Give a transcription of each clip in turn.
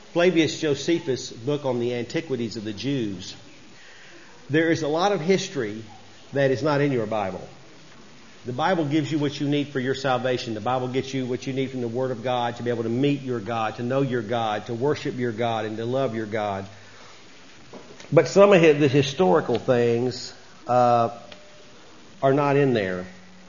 Flavius Josephus' book on the antiquities of the Jews, there is a lot of history that is not in your Bible. The Bible gives you what you need for your salvation. The Bible gets you what you need from the Word of God to be able to meet your God, to know your God, to worship your God, and to love your God. But some of the historical things are not in there.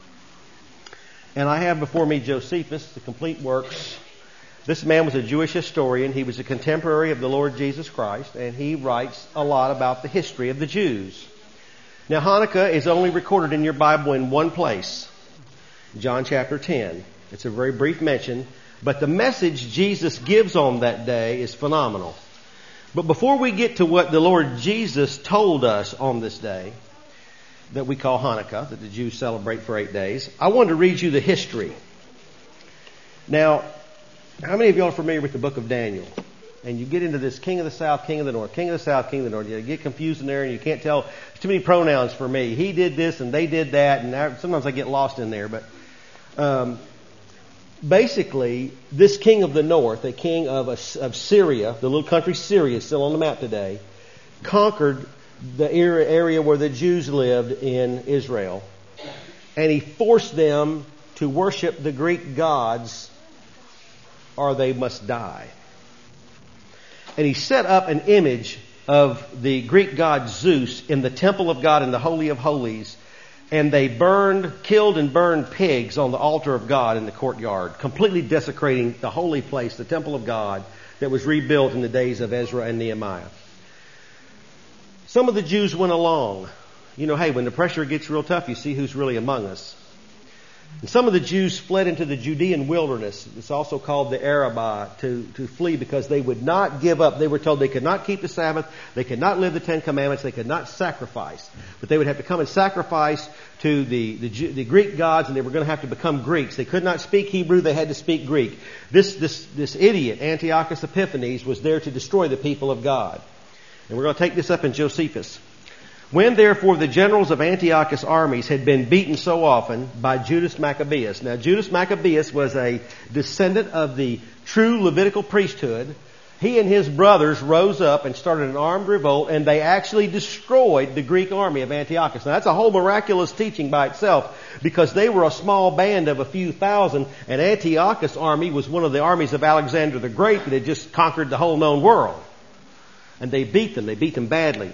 And I have before me Josephus, the complete works. This man was a Jewish historian. He was a contemporary of the Lord Jesus Christ, and he writes a lot about the history of the Jews. Now, Hanukkah is only recorded in your Bible in one place, John chapter 10. It's a very brief mention, but the message Jesus gives on that day is phenomenal. But before we get to what the Lord Jesus told us on this day, that we call Hanukkah, that the Jews celebrate for 8 days, I want to read you the history. Now, how many of y'all are familiar with the book of Daniel? And you get into this king of the south, king of the north, king of the south, king of the north. You get confused in there and you can't tell. There's too many pronouns for me. He did this and they did that. And sometimes I get lost in there. But basically, this king of the north, a king of Syria, the little country Syria, still on the map today, conquered the area where the Jews lived in Israel. And he forced them to worship the Greek gods or they must die. And he set up an image of the Greek god Zeus in the temple of God in the Holy of Holies. And they killed and burned pigs on the altar of God in the courtyard, completely desecrating the holy place, the temple of God that was rebuilt in the days of Ezra and Nehemiah. Some of the Jews went along. You know, hey, when the pressure gets real tough, you see who's really among us. And some of the Jews fled into the Judean wilderness. It's also called the Arabah, to flee because they would not give up. They were told they could not keep the Sabbath. They could not live the Ten Commandments. They could not sacrifice. But they would have to come and sacrifice to the Greek gods, and they were going to have to become Greeks. They could not speak Hebrew. They had to speak Greek. This idiot, Antiochus Epiphanes, was there to destroy the people of God. And we're going to take this up in Josephus. When therefore the generals of Antiochus' armies had been beaten so often by Judas Maccabeus. Now Judas Maccabeus was a descendant of the true Levitical priesthood. He and his brothers rose up and started an armed revolt, and they actually destroyed the Greek army of Antiochus. Now that's a whole miraculous teaching by itself, because they were a small band of a few thousand, and Antiochus' army was one of the armies of Alexander the Great that had just conquered the whole known world. And they beat them badly.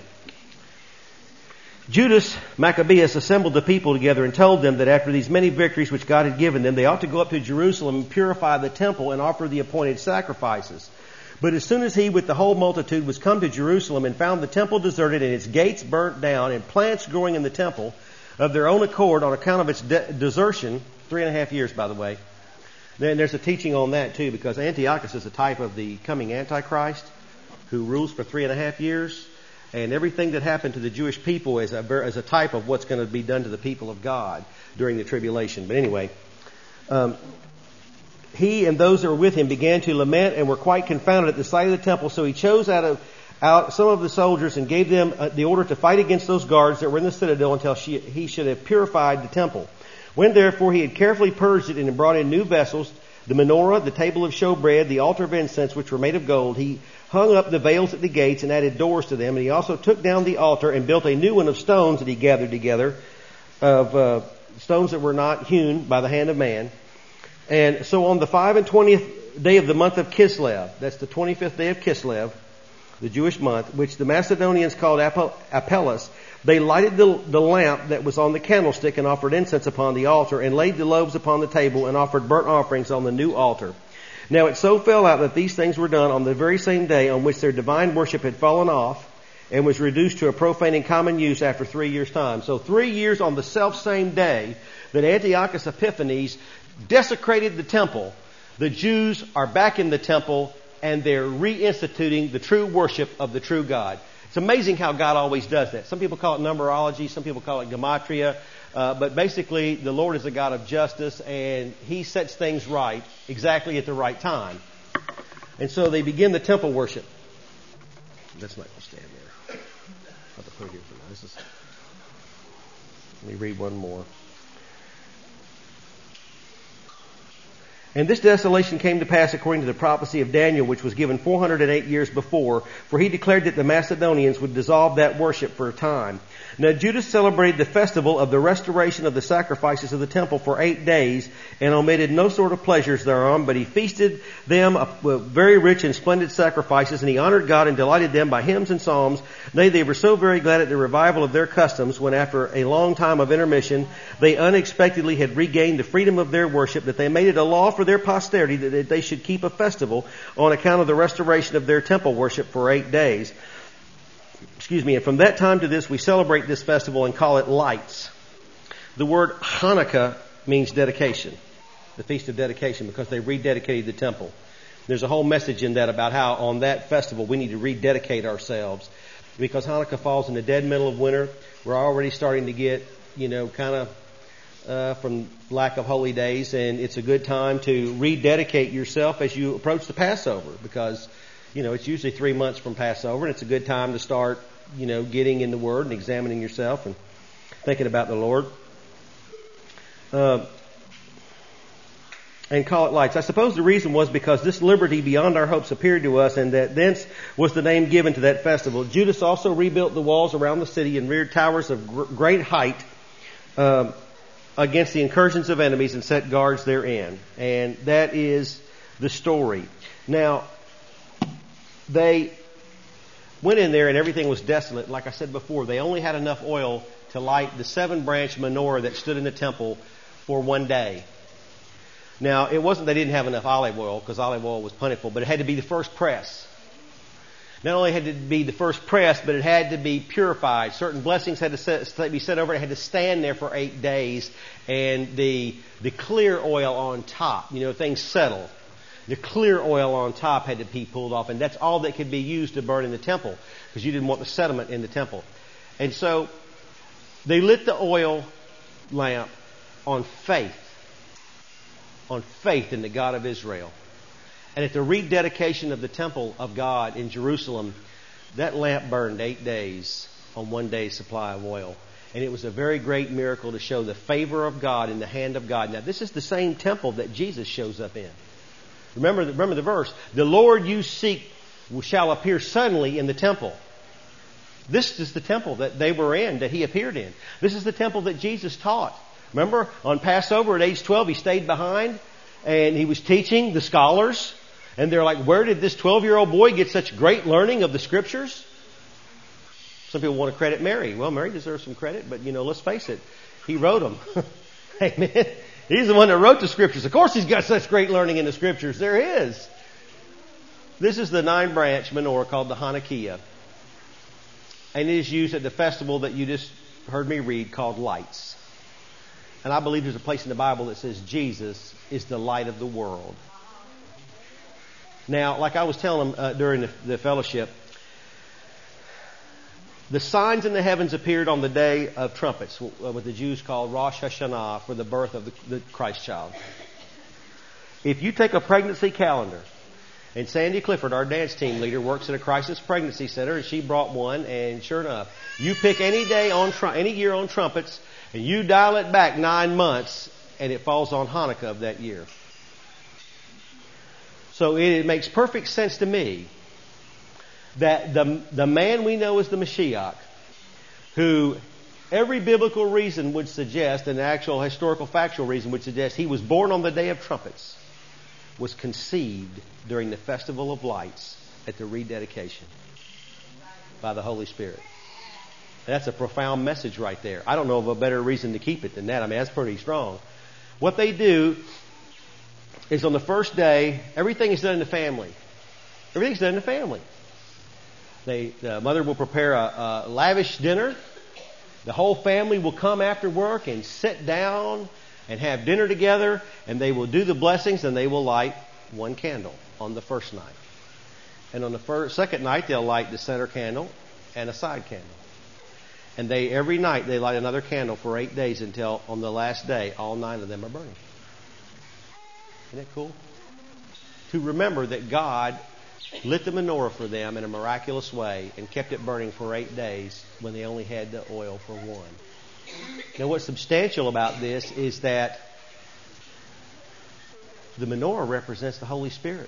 Judas Maccabeus assembled the people together and told them that after these many victories which God had given them, they ought to go up to Jerusalem and purify the temple and offer the appointed sacrifices. But as soon as he with the whole multitude was come to Jerusalem and found the temple deserted and its gates burnt down and plants growing in the temple of their own accord on account of its desertion, 3.5 years by the way. Then there's a teaching on that too, because Antiochus is a type of the coming Antichrist who rules for 3.5 years. And everything that happened to the Jewish people is a type of what's going to be done to the people of God during the tribulation. But anyway, he and those that were with him began to lament and were quite confounded at the sight of the temple. So he chose out some of the soldiers and gave them the order to fight against those guards that were in the citadel until he should have purified the temple. When therefore he had carefully purged it and had brought in new vessels, the menorah, the table of showbread, the altar of incense, which were made of gold, he hung up the veils at the gates and added doors to them. And he also took down the altar and built a new one of stones that he gathered together, of stones that were not hewn by the hand of man. And so on the 25th day of the month of Kislev, that's the 25th day of Kislev, the Jewish month, which the Macedonians called Apelles, they lighted the lamp that was on the candlestick and offered incense upon the altar and laid the loaves upon the table and offered burnt offerings on the new altar. Now it so fell out that these things were done on the very same day on which their divine worship had fallen off and was reduced to a profane and common use after 3 years' time. So 3 years on the self-same day that Antiochus Epiphanes desecrated the temple, the Jews are back in the temple and they're reinstituting the true worship of the true God. It's amazing how God always does that. Some people call it numerology, some people call it gematria. But basically, the Lord is a God of justice, and He sets things right exactly at the right time. And so they begin the temple worship. That's not going to stand there. I'll have to put it here for now. Let me read one more. And this desolation came to pass according to the prophecy of Daniel, which was given 408 years before, for he declared that the Macedonians would dissolve that worship for a time. Now Judah celebrated the festival of the restoration of the sacrifices of the temple for 8 days, and omitted no sort of pleasures thereon, but he feasted them with very rich and splendid sacrifices, and he honored God and delighted them by hymns and psalms. Nay, they were so very glad at the revival of their customs, when after a long time of intermission, they unexpectedly had regained the freedom of their worship, that they made it a law for their posterity that they should keep a festival on account of the restoration of their temple worship for 8 days. And from that time to this, we celebrate this festival and call it Lights. The word Hanukkah means dedication, the Feast of Dedication, because they rededicated the temple. There's a whole message in that about how on that festival we need to rededicate ourselves, because Hanukkah falls in the dead middle of winter. We're already starting to get, kind of from lack of holy days, and it's a good time to rededicate yourself as you approach the Passover, because it's usually 3 months from Passover, and it's a good time to start, getting in the Word and examining yourself and thinking about the Lord. And call it Lights. I suppose the reason was because this liberty beyond our hopes appeared to us, and that thence was the name given to that festival. Judas also rebuilt the walls around the city and reared towers of great height against the incursions of enemies, and set guards therein. And that is the story. Now, they went in there and everything was desolate. Like I said before, they only had enough oil to light the 7-branch menorah that stood in the temple for 1 day. Now, it wasn't they didn't have enough olive oil, because olive oil was plentiful, but it had to be the first press. Not only had to be the first press, but it had to be purified. Certain blessings had to be set over it. It had to stand there for 8 days. And the clear oil on top, things settle. The clear oil on top had to be pulled off, and that's all that could be used to burn in the temple, because you didn't want the sediment in the temple. And so they lit the oil lamp on faith in the God of Israel. And at the rededication of the temple of God in Jerusalem, that lamp burned 8 days on 1 day's supply of oil. And it was a very great miracle to show the favor of God in the hand of God. Now, this is the same temple that Jesus shows up in. Remember the verse. The Lord you seek shall appear suddenly in the temple. This is the temple that they were in, that he appeared in. This is the temple that Jesus taught. Remember, on Passover at age 12, he stayed behind and he was teaching the scholars. And they're like, where did this 12-year-old boy get such great learning of the Scriptures? Some people want to credit Mary. Well, Mary deserves some credit, but let's face it. He wrote them. Amen. He's the one that wrote the Scriptures. Of course he's got such great learning in the Scriptures. There is. This is the 9-branch menorah called the Hanukkah. And it is used at the festival that you just heard me read called Lights. And I believe there's a place in the Bible that says Jesus is the light of the world. Now, like I was telling them during the fellowship, the signs in the heavens appeared on the day of trumpets, what the Jews call Rosh Hashanah, for the birth of the Christ child. If you take a pregnancy calendar, and Sandy Clifford, our dance team leader, works at a crisis pregnancy center, and she brought one, and sure enough, you pick any day any year on trumpets, and you dial it back 9 months, and it falls on Hanukkah of that year. So it makes perfect sense to me that the man we know as the Mashiach, who every biblical reason would suggest, and the actual historical factual reason would suggest he was born on the day of trumpets, was conceived during the Festival of Lights at the rededication by the Holy Spirit. That's a profound message right there. I don't know of a better reason to keep it than that. I mean, that's pretty strong. What they do is on the first day, everything is done in the family. Everything's done in the family. The mother will prepare a lavish dinner. The whole family will come after work and sit down and have dinner together, and they will do the blessings, and they will light one candle on the first night. And on the second night, they'll light the center candle and a side candle. And every night they light another candle for 8 days until on the last day, all 9 of them are burning. Isn't that cool? To remember that God lit the menorah for them in a miraculous way and kept it burning for 8 days when they only had the oil for 1. Now, what's substantial about this is that The menorah represents the Holy Spirit.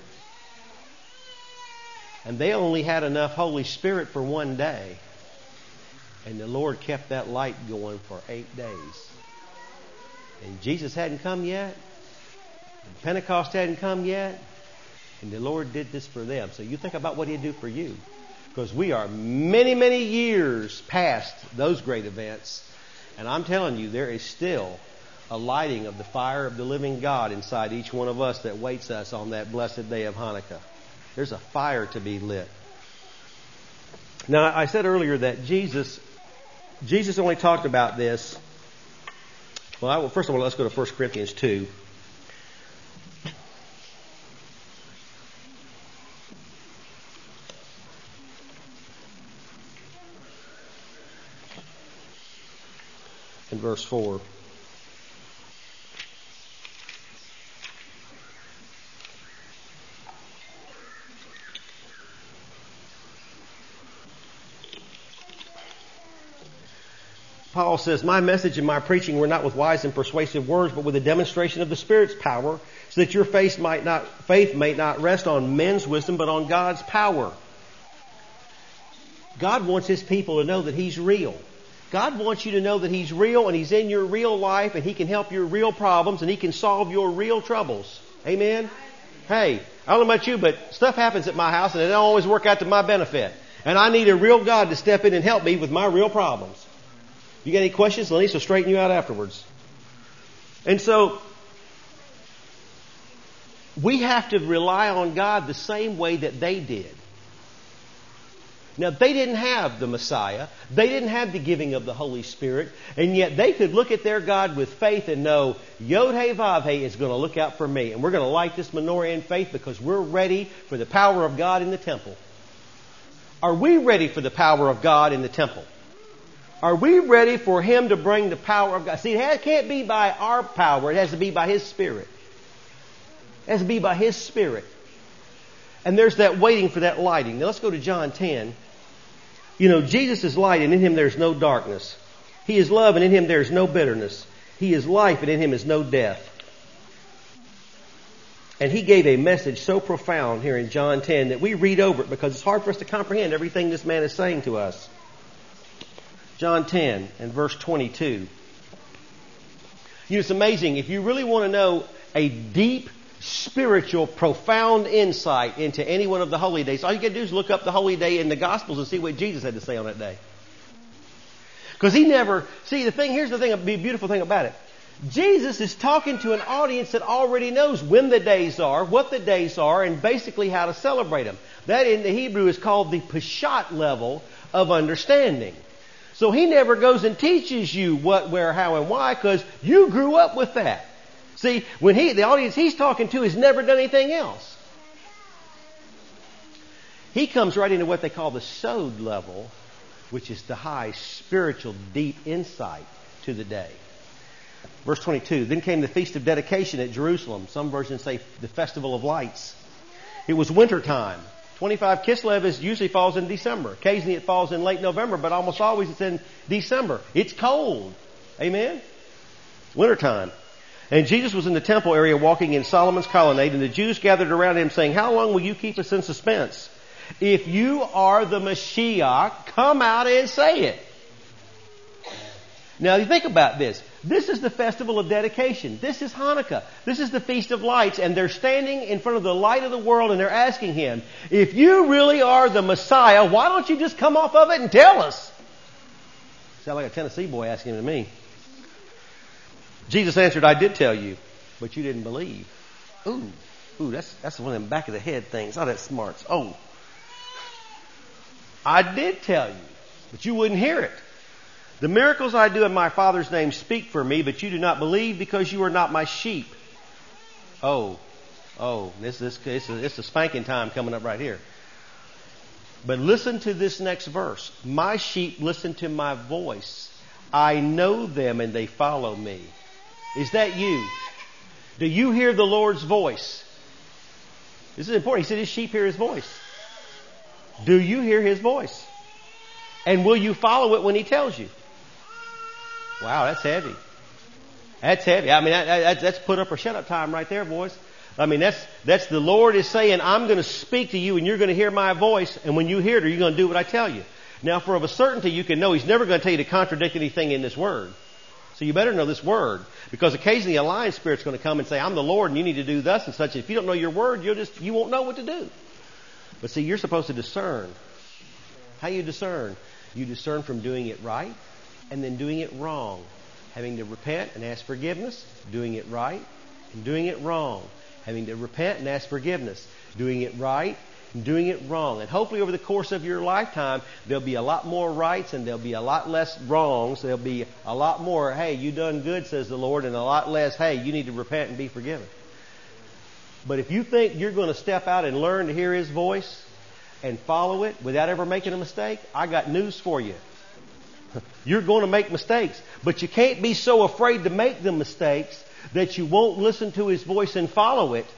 And they only had enough Holy Spirit for one day. And the Lord kept that light going for 8 days. And Jesus hadn't come yet. And Pentecost hadn't come yet. And the Lord did this for them. So you think about what He'd do for you. Because we are many, many years past those great events. And I'm telling you, there is still a lighting of the fire of the living God inside each one of us that waits us on that blessed day of Hanukkah. There's a fire to be lit. Now, I said earlier that Jesus only talked about this. Well, first of all, let's go to 1 Corinthians 2. In verse 4. Paul says, my message and my preaching were not with wise and persuasive words, but with a demonstration of the Spirit's power, so that your faith may not rest on men's wisdom, but on God's power. God wants His people to know that He's real. God wants you to know that He's real and He's in your real life and He can help your real problems and He can solve your real troubles. Amen? Hey, I don't know about you, but stuff happens at my house and it don't always work out to my benefit. And I need a real God to step in and help me with my real problems. You got any questions? Lenise will straighten you out afterwards. And so, we have to rely on God the same way that they did. Now, they didn't have the Messiah. They didn't have the giving of the Holy Spirit. And yet they could look at their God with faith and know, Yod-Heh-Vav-Heh is going to look out for me. And we're going to light this menorah in faith because we're ready for the power of God in the temple. Are we ready for the power of God in the temple? Are we ready for Him to bring the power of God? See, it can't be by our power. It has to be by His Spirit. It has to be by His Spirit. And there's that waiting for that lighting. Now let's go to John 10. You know, Jesus is light and in Him there's no darkness. He is love and in Him there's no bitterness. He is life and in Him is no death. And He gave a message so profound here in John 10 that we read over it because it's hard for us to comprehend everything this man is saying to us. John 10 and verse 22. You know, it's amazing. If you really want to know a deep, spiritual, profound insight into any one of the holy days, all you got to do is look up the holy day in the Gospels and see what Jesus had to say on that day. Because He never... See, here's the beautiful thing about it. Jesus is talking to an audience that already knows when the days are, what the days are, and basically how to celebrate them. That in the Hebrew is called the Peshat level of understanding. So He never goes and teaches you what, where, how, and why because you grew up with that. See, when the audience He's talking to has never done anything else. He comes right into what they call the Sod level, which is the high spiritual deep insight to the day. Verse 22, then came the Feast of Dedication at Jerusalem. Some versions say the Festival of Lights. It was winter time. 25 Kislev usually falls in December. Occasionally it falls in late November, but almost always it's in December. It's cold. Amen? Wintertime. And Jesus was in the temple area walking in Solomon's colonnade, and the Jews gathered around Him saying, how long will you keep us in suspense? If you are the Mashiach, come out and say it. Now you think about this. This is the festival of dedication. This is Hanukkah. This is the Feast of Lights. And they're standing in front of the light of the world and they're asking Him, if you really are the Messiah, why don't you just come off of it and tell us? Sound like a Tennessee boy asking to me. Jesus answered, I did tell you, but you didn't believe. Ooh, that's one of them back of the head things. Oh, that's smarts. Oh. I did tell you, but you wouldn't hear it. The miracles I do in my Father's name speak for me, but you do not believe because you are not my sheep. It's a spanking time coming up right here. But listen to this next verse. My sheep listen to my voice. I know them and they follow me. Is that you? Do you hear the Lord's voice? This is important. He said His sheep hear His voice. Do you hear His voice? And will you follow it when He tells you? Wow, that's heavy. That's heavy. I mean, that's put up or shut up time right there, boys. I mean, that's the Lord is saying, I'm going to speak to you and you're going to hear my voice. And when you hear it, you're going to do what I tell you. Now, for of a certainty, you can know He's never going to tell you to contradict anything in this Word. So you better know this Word. Because occasionally a lying spirit's going to come and say, I'm the Lord and you need to do thus and such. And if you don't know your Word, you won't know what to do. But see, you're supposed to discern. How you discern? You discern from doing it right and then doing it wrong. Having to repent and ask forgiveness, doing it right and doing it wrong. Having to repent and ask forgiveness, doing it right and doing it wrong. And hopefully over the course of your lifetime, there'll be a lot more rights and there'll be a lot less wrongs. There'll be a lot more, hey, you done good, says the Lord, and a lot less, hey, you need to repent and be forgiven. But if you think you're going to step out and learn to hear His voice and follow it without ever making a mistake, I got news for you. You're going to make mistakes, but you can't be so afraid to make the mistakes that you won't listen to His voice and follow it.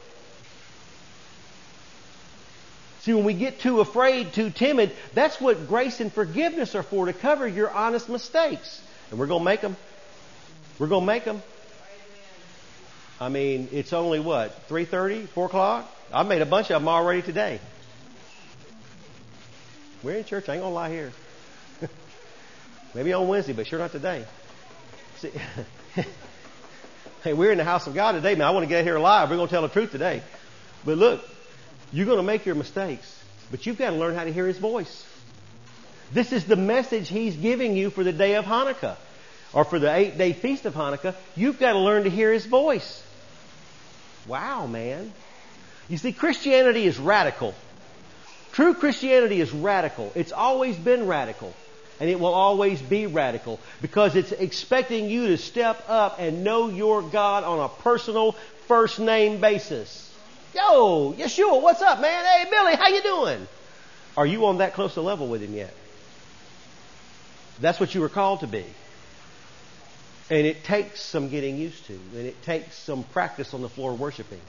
See, when we get too afraid, too timid, that's what grace and forgiveness are for, to cover your honest mistakes. And we're going to make them. We're going to make them. I mean, it's only what, 3:30, 4 o'clock? I've made a bunch of them already today. We're in church. I ain't going to lie here. Maybe on Wednesday, but sure not today. See, hey, we're in the house of God today, man. I want to get here alive. We're going to tell the truth today. But look, you're going to make your mistakes, but you've got to learn how to hear His voice. This is the message He's giving you for the day of Hanukkah, or for the 8-day feast of Hanukkah. You've got to learn to hear His voice. Wow, man. You see, Christianity is radical. True Christianity is radical. It's always been radical. And it will always be radical, because it's expecting you to step up and know your God on a personal first name basis. Yo, Yeshua, what's up, man? Hey, Billy, how you doing? Are you on that close a level with Him yet? That's what you were called to be. And it takes some getting used to. And it takes some practice on the floor worshiping.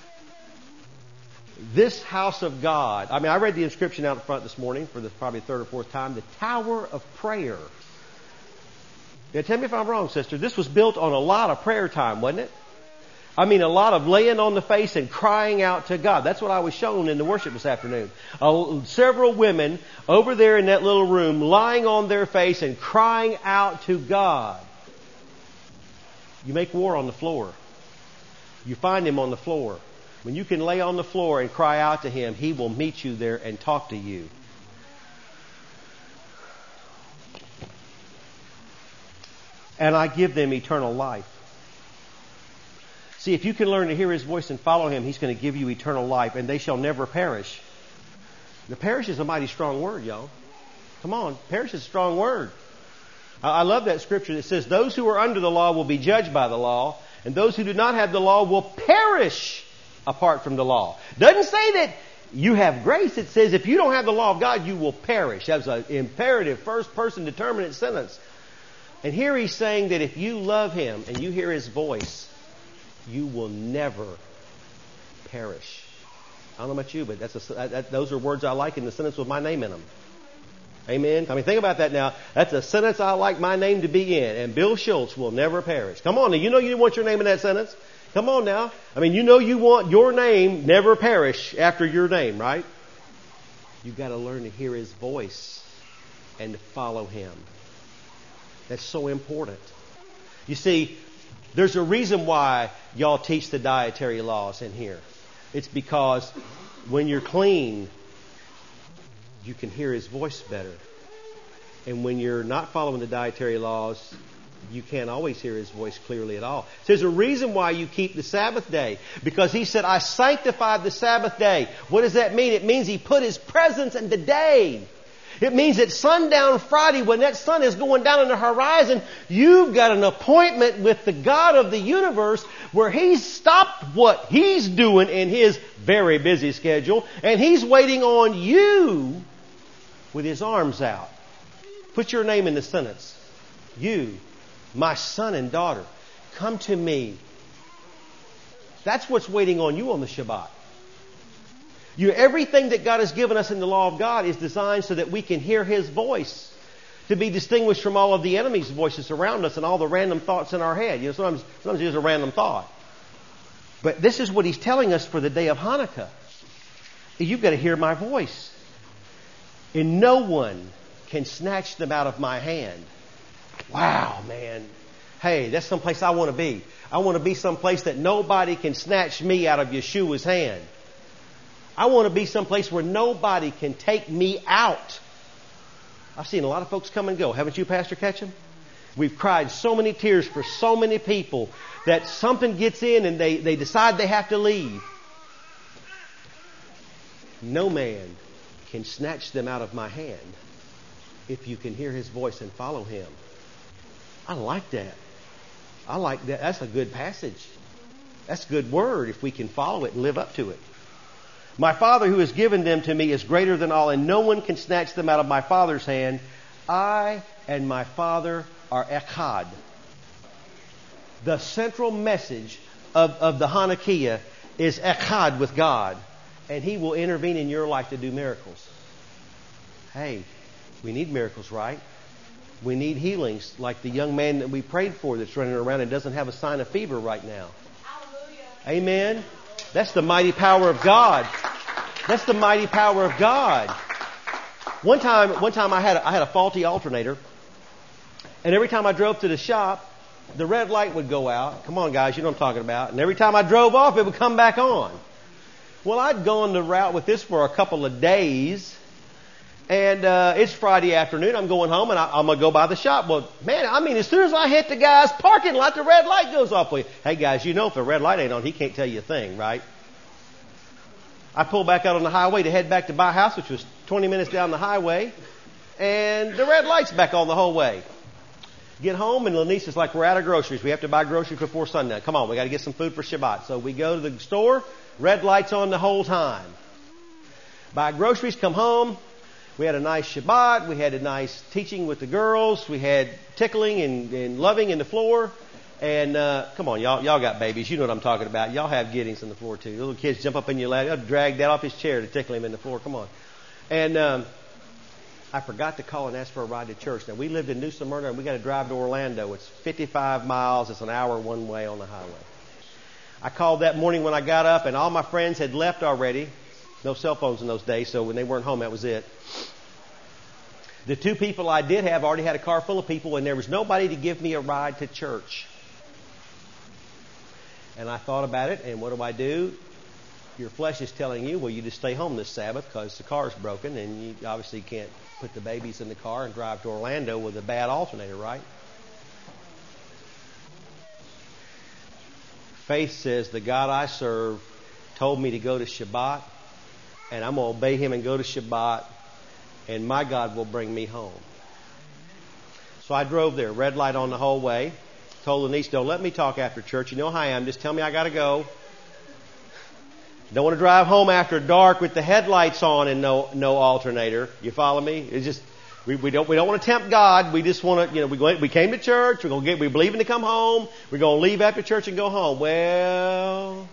This house of God, I mean, I read the inscription out in front this morning for the probably third or fourth time, the Tower of Prayer. Now, tell me if I'm wrong, sister. This was built on a lot of prayer time, wasn't it? I mean, a lot of laying on the face and crying out to God. That's what I was shown in the worship this afternoon. Several women over there in that little room lying on their face and crying out to God. You make war on the floor. You find Him on the floor. When you can lay on the floor and cry out to Him, He will meet you there and talk to you. And I give them eternal life. See, if you can learn to hear His voice and follow Him, He's going to give you eternal life, and they shall never perish. The perish is a mighty strong word, y'all. Come on, perish is a strong word. I love that scripture that says, those who are under the law will be judged by the law, and those who do not have the law will perish apart from the law. Doesn't say that you have grace. It says if you don't have the law of God, you will perish. That's an imperative, first person determinate sentence. And here He's saying that if you love Him and you hear His voice, you will never perish. I don't know about you, but those are words I like in the sentence with my name in them. Amen. I mean, think about that now. That's a sentence I like my name to be in. And Bill Schultz will never perish. Come on now. You know you want your name in that sentence. Come on now. I mean, you know you want your name never perish after your name, right? You've got to learn to hear His voice and to follow Him. That's so important. You see, there's a reason why y'all teach the dietary laws in here. It's because when you're clean, you can hear His voice better. And when you're not following the dietary laws, you can't always hear His voice clearly at all. So there's a reason why you keep the Sabbath day. Because He said, I sanctified the Sabbath day. What does that mean? It means He put His presence in the day. It means at sundown Friday, when that sun is going down on the horizon, you've got an appointment with the God of the universe where He's stopped what He's doing in His very busy schedule, and He's waiting on you with His arms out. Put your name in the sentence. You, my son and daughter, come to me. That's what's waiting on you on the Shabbat. Everything that God has given us in the law of God is designed so that we can hear His voice, to be distinguished from all of the enemy's voices around us and all the random thoughts in our head. Sometimes it's just a random thought. But this is what he's telling us for the day of Hanukkah. You've got to hear my voice. And no one can snatch them out of my hand. Wow, man. Hey, that's someplace I want to be. I want to be someplace that nobody can snatch me out of Yeshua's hand. I want to be someplace where nobody can take me out. I've seen a lot of folks come and go. Haven't you, Pastor Ketchum? We've cried so many tears for so many people that something gets in and they decide they have to leave. No man can snatch them out of my hand if you can hear his voice and follow him. I like that. I like that. That's a good passage. That's a good word if we can follow it and live up to it. My Father who has given them to me is greater than all, and no one can snatch them out of my Father's hand. I and my Father are echad. The central message of the Hanukkah is echad with God, and He will intervene in your life to do miracles. Hey, we need miracles, right? We need healings, like the young man that we prayed for that's running around and doesn't have a sign of fever right now. Hallelujah. Amen. That's the mighty power of God. That's the mighty power of God. One time I had a faulty alternator, and every time I drove to the shop, the red light would go out. Come on, guys, you know what I'm talking about. And every time I drove off, it would come back on. Well, I'd gone the route with this for a couple of days, and it's Friday afternoon. I'm going home, and I'm going to go by the shop. Well, man, I mean, as soon as I hit the guy's parking lot, the red light goes off. Hey, guys, you know if the red light ain't on, he can't tell you a thing, right? I pulled back out on the highway to head back to my house, which was 20 minutes down the highway, and the red light's back on the whole way. Get home, and Lanice is like, we're out of groceries. We have to buy groceries before sundown. Come on, we got to get some food for Shabbat. So we go to the store, red light's on the whole time. Buy groceries, come home. We had a nice Shabbat. We had a nice teaching with the girls. We had tickling and loving in the floor. And come on, y'all got babies. You know what I'm talking about. Y'all have giddings in the floor too. Little kids jump up in your lap. Y'all drag that off his chair to tickle him in the floor. Come on. And I forgot to call and ask for a ride to church. Now, we lived in New Smyrna, and we got to drive to Orlando. It's 55 miles. It's an hour one way on the highway. I called that morning when I got up, and all my friends had left already. No cell phones in those days, so when they weren't home, that was it. The two people I did have already had a car full of people, and there was nobody to give me a ride to church. And I thought about it, and what do? Your flesh is telling you, well, you just stay home this Sabbath because the car's broken, and you obviously can't put the babies in the car and drive to Orlando with a bad alternator, right? Faith says, the God I serve told me to go to Shabbat, and I'm going to obey Him and go to Shabbat, and my God will bring me home. So I drove there, red light on the whole way. Told Lanice, don't let me talk after church. You know how I am. Just tell me I got to go. Don't want to drive home after dark with the headlights on and no alternator. You follow me? It's just we don't want to tempt God. We just want to, we came to church. We believe in to come home. We're going to leave after church and go home. Well,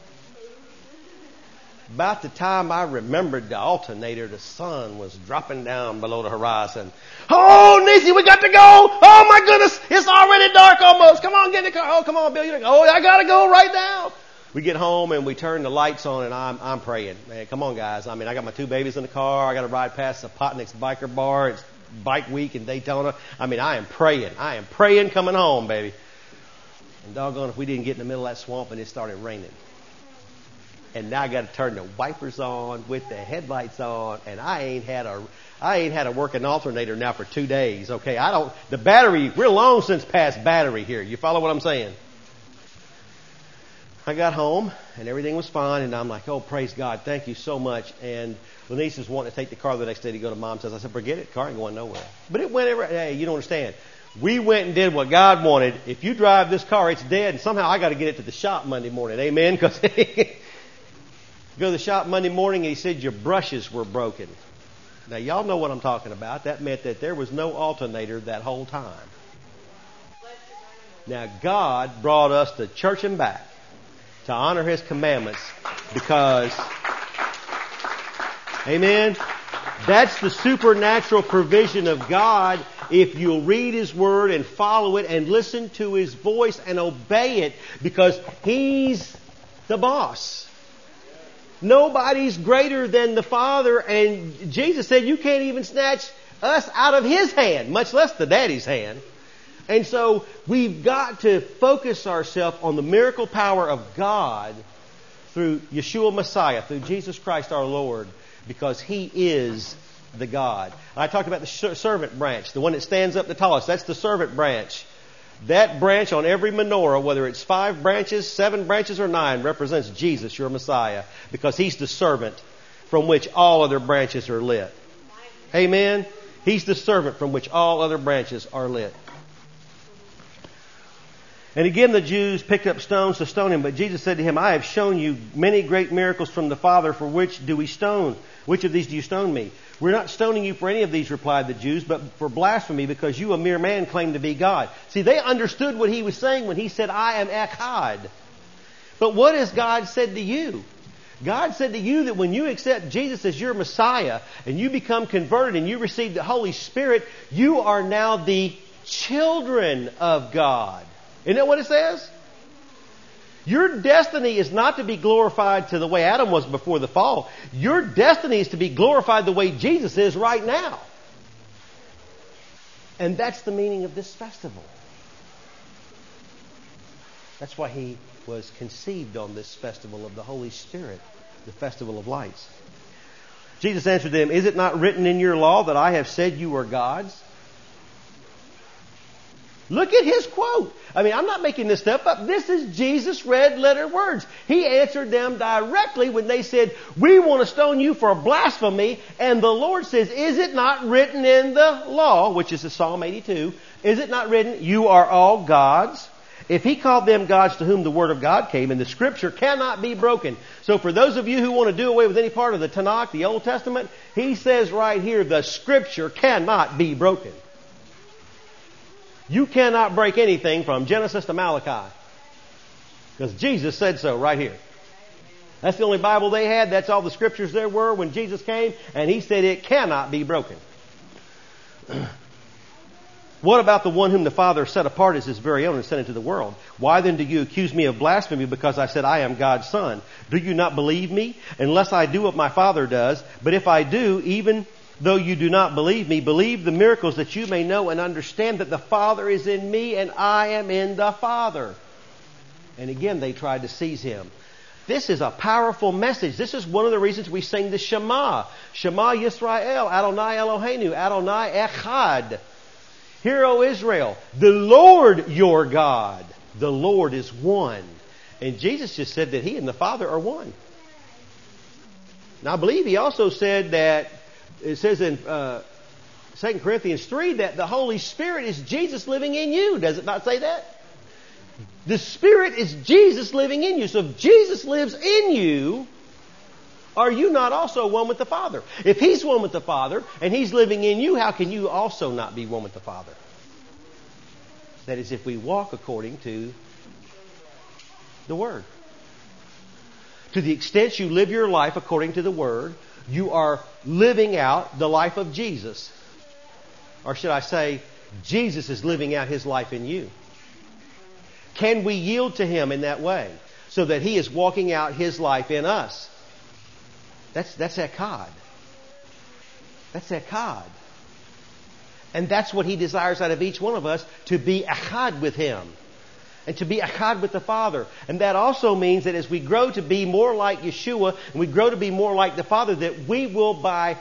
about the time I remembered the alternator, the sun was dropping down below the horizon. Oh, Nisi, we got to go. Oh, my goodness. It's already dark almost. Come on, get in the car. Oh, come on, Bill. Oh, I got to go right now. We get home and we turn the lights on, and I'm praying. Man, come on, guys. I mean, I got my two babies in the car. I got to ride past the Potnick's Biker Bar. It's Bike Week in Daytona. I mean, I am praying. I am praying coming home, baby. And doggone if we didn't get in the middle of that swamp and it started raining. And now I got to turn the wipers on with the headlights on, and I ain't had a working alternator now for 2 days. Okay, the battery, we're long since past battery here. You follow what I'm saying? I got home and everything was fine, and I'm like, oh, praise God, thank you so much. And Lanice was wanting to take the car the next day to go to Mom's house. I said, forget it, car ain't going nowhere. But it went hey, you don't understand. We went and did what God wanted. If you drive this car, it's dead, and somehow I got to get it to the shop Monday morning. Amen? Because go to the shop Monday morning, and he said your brushes were broken. Now, y'all know what I'm talking about. That meant that there was no alternator that whole time. Now, God brought us to church and back to honor His commandments because, amen, that's the supernatural provision of God if you'll read His Word and follow it and listen to His voice and obey it, because He's the boss. Nobody's greater than the Father, and Jesus said you can't even snatch us out of His hand, much less the Daddy's hand. And so we've got to focus ourselves on the miracle power of God through Yeshua Messiah, through Jesus Christ our Lord, because He is the God. I talked about the servant branch, the one that stands up the tallest. That's the servant branch. That branch on every menorah, whether it's 5 branches, 7 branches, or 9, represents Jesus, your Messiah, because He's the servant from which all other branches are lit. Amen? He's the servant from which all other branches are lit. And again the Jews picked up stones to stone Him, but Jesus said to him, I have shown you many great miracles from the Father, for which do we stone? Which of these do you stone me? We're not stoning you for any of these, replied the Jews, but for blasphemy, because you, a mere man, claim to be God. See, they understood what He was saying when He said, I am Echad. But what has God said to you? God said to you that when you accept Jesus as your Messiah, and you become converted, and you receive the Holy Spirit, you are now the children of God. Isn't that what it says? Your destiny is not to be glorified to the way Adam was before the fall. Your destiny is to be glorified the way Jesus is right now. And that's the meaning of this festival. That's why He was conceived on this festival of the Holy Spirit, the festival of lights. Jesus answered them, is it not written in your law that I have said you are gods? Look at his quote. I mean, I'm not making this stuff up. This is Jesus' red letter words. He answered them directly when they said, we want to stone you for blasphemy. And the Lord says, is it not written in the law, which is Psalm 82, is it not written, you are all gods? If He called them gods to whom the word of God came, and the Scripture cannot be broken. So for those of you who want to do away with any part of the Tanakh, the Old Testament, He says right here, the Scripture cannot be broken. You cannot break anything from Genesis to Malachi. Because Jesus said so right here. That's the only Bible they had. That's all the Scriptures there were when Jesus came. And He said it cannot be broken. What about the one whom the Father set apart as His very own and sent into the world? Why then do you accuse me of blasphemy because I said I am God's Son? Do you not believe me? Unless I do what my Father does. But if I do, even though you do not believe me, believe the miracles that you may know and understand that the Father is in me and I am in the Father. And again, they tried to seize Him. This is a powerful message. This is one of the reasons we sing the Shema. Shema Yisrael, Adonai Eloheinu, Adonai Echad. Hear, O Israel, the Lord your God. The Lord is one. And Jesus just said that He and the Father are one. Now I believe He also said that, it says in 2 Corinthians 3 that the Holy Spirit is Jesus living in you. Does it not say that? The Spirit is Jesus living in you. So if Jesus lives in you, are you not also one with the Father? If He's one with the Father and He's living in you, how can you also not be one with the Father? That is, if we walk according to the Word. To the extent you live your life according to the Word, you are living out the life of Jesus. Or should I say, Jesus is living out His life in you. Can we yield to Him in that way so that He is walking out His life in us? That's Echad. That's Echad. And that's what He desires out of each one of us, to be Echad with Him. And to be Echad with the Father. And that also means that as we grow to be more like Yeshua, and we grow to be more like the Father, that we will by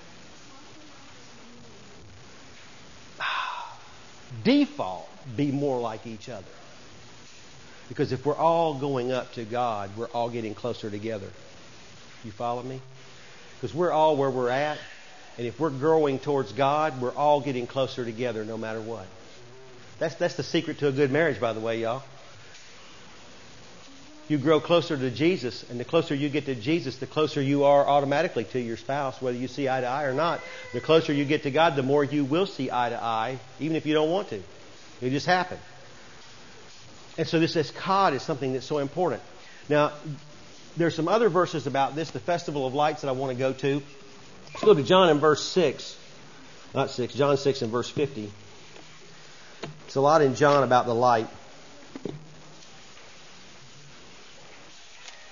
default be more like each other. Because if we're all going up to God, we're all getting closer together. You follow me? Because we're all where we're at. And if we're growing towards God, we're all getting closer together no matter what. That's the secret to a good marriage, by the way, y'all. You grow closer to Jesus, and the closer you get to Jesus, the closer you are automatically to your spouse, whether you see eye to eye or not. The closer you get to God, the more you will see eye to eye, even if you don't want to. It just happen. And so this Echad is something that's so important. Now, there's some other verses about this, the Festival of Lights, that I want to go to. Let's go to John in verse 6. Not 6, John 6 and verse 50. It's a lot in John about the light.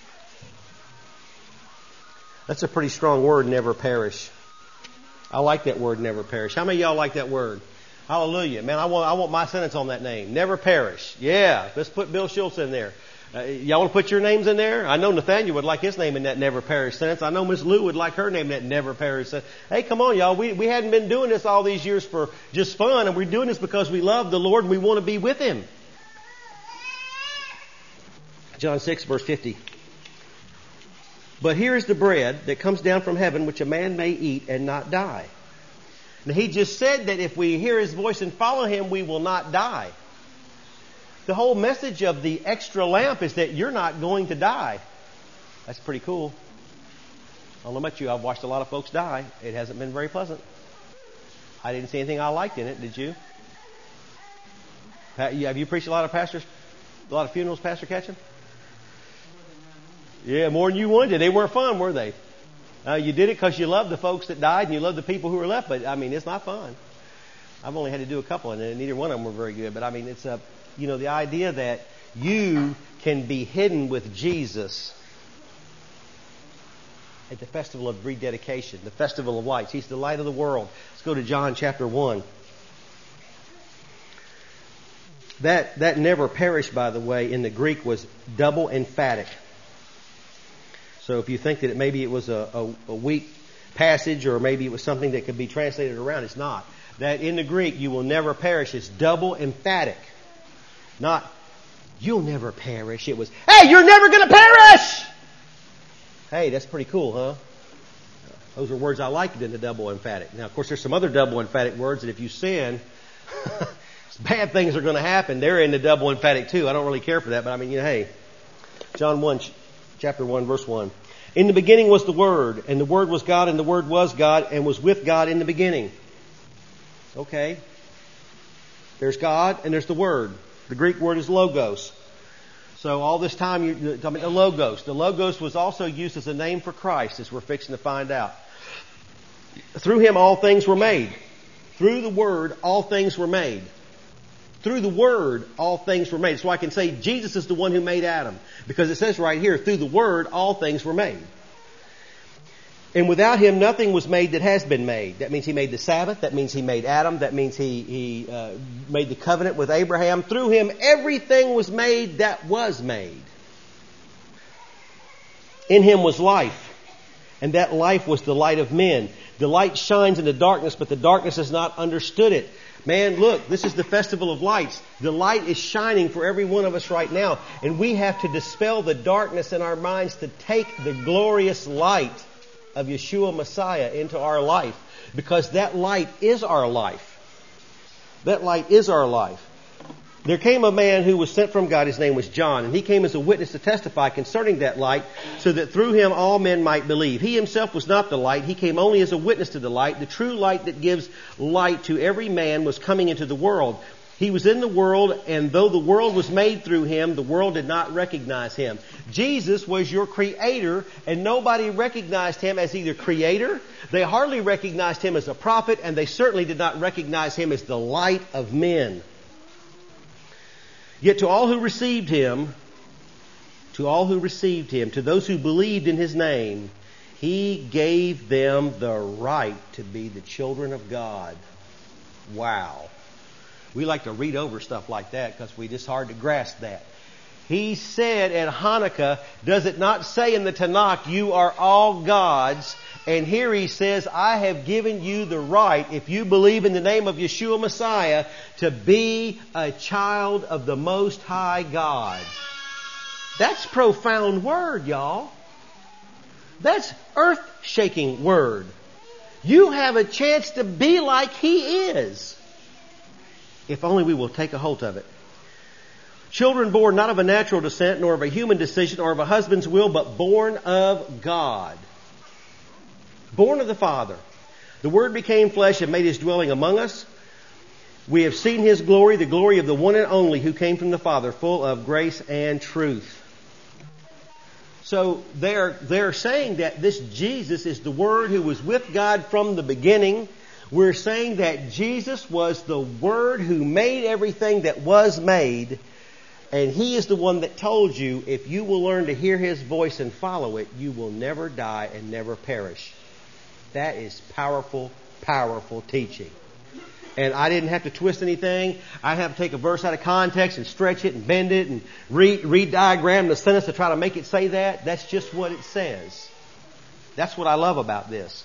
That's a pretty strong word, never perish. I like that word, never perish. How many of y'all like that word? Hallelujah. Man, I want my sentence on that name. Never perish. Yeah. Let's put Bill Schultz in there. Y'all want to put your names in there? I know Nathaniel would like his name in that never perish sentence. I know Miss Lou would like her name in that never perish sentence. Hey, come on, y'all. We hadn't been doing this all these years for just fun, and we're doing this because we love the Lord and we want to be with Him. John 6, verse 50. But here is the bread that comes down from heaven, which a man may eat and not die. Now, He just said that if we hear His voice and follow Him, we will not die. The whole message of the extra lamp is that you're not going to die. That's pretty cool. I don't know about you. I've watched a lot of folks die. It hasn't been very pleasant. I didn't see anything I liked in it. Did you? Have you preached a lot of funerals, Pastor Ketchum? Yeah, more than you wanted. They weren't fun, were they? You did it because you loved the folks that died and you loved the people who were left. But, I mean, it's not fun. I've only had to do a couple, and neither one of them were very good. But, I mean, it's the idea that you can be hidden with Jesus at the festival of rededication, the festival of lights. He's the light of the world. Let's go to John chapter 1. That never perish, by the way, in the Greek was double emphatic. So if you think that maybe it was a weak passage or maybe it was something that could be translated around, it's not. That in the Greek, you will never perish, is double emphatic. Not, you'll never perish. It was, hey, you're never going to perish! Hey, that's pretty cool, huh? Those are words I liked in the double emphatic. Now, of course, there's some other double emphatic words that if you sin, bad things are going to happen. They're in the double emphatic too. I don't really care for that, but I mean, hey. John 1, chapter 1, verse 1. In the beginning was the Word, and the Word was God, and the Word was God, and was with God in the beginning. Okay. There's God, and there's the Word. The Greek word is logos. So all this time you're talking about the logos. The logos was also used as a name for Christ, as we're fixing to find out. Through Him all things were made. Through the Word all things were made. Through the Word all things were made. So I can say Jesus is the one who made Adam. Because it says right here, through the Word all things were made. And without Him, nothing was made that has been made. That means He made the Sabbath. That means He made Adam. That means He made the covenant with Abraham. Through Him, everything was made that was made. In Him was life, and that life was the light of men. The light shines in the darkness, but the darkness has not understood it. Man, look, this is the festival of lights. The light is shining for every one of us right now, and we have to dispel the darkness in our minds to take the glorious light of Yeshua Messiah into our life, because that light is our life. That light is our life. There came a man who was sent from God. His name was John, and he came as a witness to testify concerning that light, so that through him all men might believe. He himself was not the light. He came only as a witness to the light. The true light that gives light to every man was coming into the world. He was in the world, and though the world was made through Him, the world did not recognize Him. Jesus was your Creator, and nobody recognized Him as either Creator. They hardly recognized Him as a prophet, and they certainly did not recognize Him as the light of men. Yet to all who received Him, to those who believed in His name, He gave them the right to be the children of God. Wow. We like to read over stuff like that because it's hard to grasp that. He said at Hanukkah, does it not say in the Tanakh, you are all God's? And here He says, I have given you the right, if you believe in the name of Yeshua Messiah, to be a child of the Most High God. That's profound word, y'all. That's earth-shaking word. You have a chance to be like He is, if only we will take a hold of it. Children born not of a natural descent, nor of a human decision, or of a husband's will, but born of God. Born of the Father. The Word became flesh and made His dwelling among us. We have seen His glory, the glory of the one and only who came from the Father, full of grace and truth. So they're saying that this Jesus is the Word who was with God from the beginning. We're saying that Jesus was the Word who made everything that was made. And He is the one that told you, if you will learn to hear His voice and follow it, you will never die and never perish. That is powerful, powerful teaching. And I didn't have to twist anything. I didn't have to take a verse out of context and stretch it and bend it and re-diagram the sentence to try to make it say that. That's just what it says. That's what I love about this.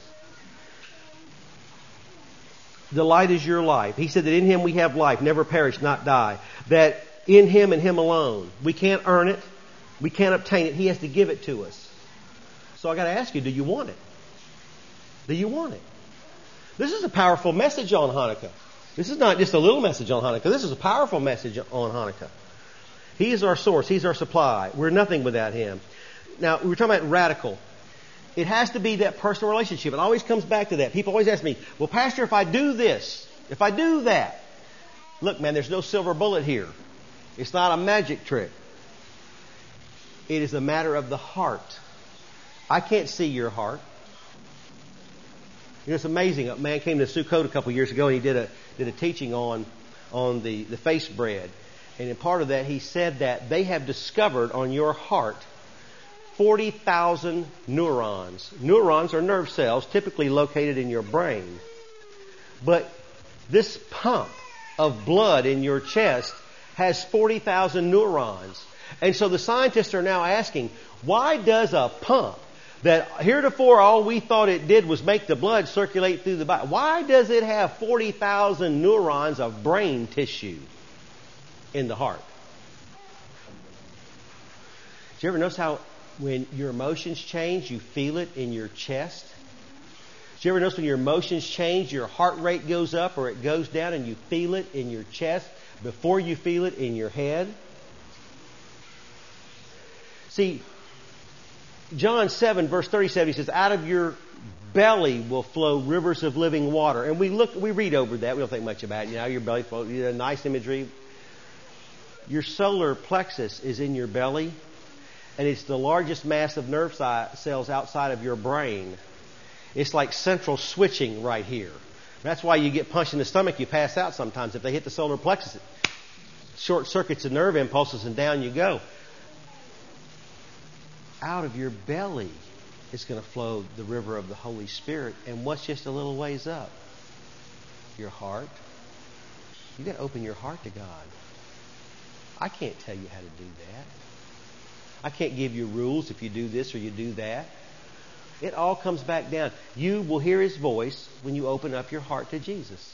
The light is your life. He said that in Him we have life, never perish, not die. That in Him and Him alone. We can't earn it. We can't obtain it. He has to give it to us. So I got to ask you, do you want it? Do you want it? This is a powerful message on Hanukkah. This is not just a little message on Hanukkah. This is a powerful message on Hanukkah. He is our source. He's our supply. We're nothing without Him. Now, we were talking about radical. It has to be that personal relationship. It always comes back to that. People always ask me, well, Pastor, if I do this, if I do that. Look, man, there's no silver bullet here. It's not a magic trick. It is a matter of the heart. I can't see your heart. You know, it's amazing. A man came to Sukkot a couple of years ago and he did a teaching on the face bread. And in part of that, he said that they have discovered on your heart 40,000 neurons. Neurons are nerve cells typically located in your brain. But this pump of blood in your chest has 40,000 neurons. And so the scientists are now asking, why does a pump that heretofore all we thought it did was make the blood circulate through the body, why does it have 40,000 neurons of brain tissue in the heart? Did you ever notice how when your emotions change, you feel it in your chest? Did you ever notice when your emotions change, your heart rate goes up or it goes down and you feel it in your chest before you feel it in your head? See, John 7 verse 37, he says, out of your belly will flow rivers of living water. And we read over that. We don't think much about it. You know, your belly flows. Nice imagery. Your solar plexus is in your belly. And it's the largest mass of nerve cells outside of your brain. It's like central switching right here. That's why you get punched in the stomach, you pass out sometimes. If they hit the solar plexus, it short circuits the nerve impulses and down you go. Out of your belly is going to flow the river of the Holy Spirit. And what's just a little ways up? Your heart. You've got to open your heart to God. I can't tell you how to do that. I can't give you rules if you do this or you do that. It all comes back down. You will hear His voice when you open up your heart to Jesus.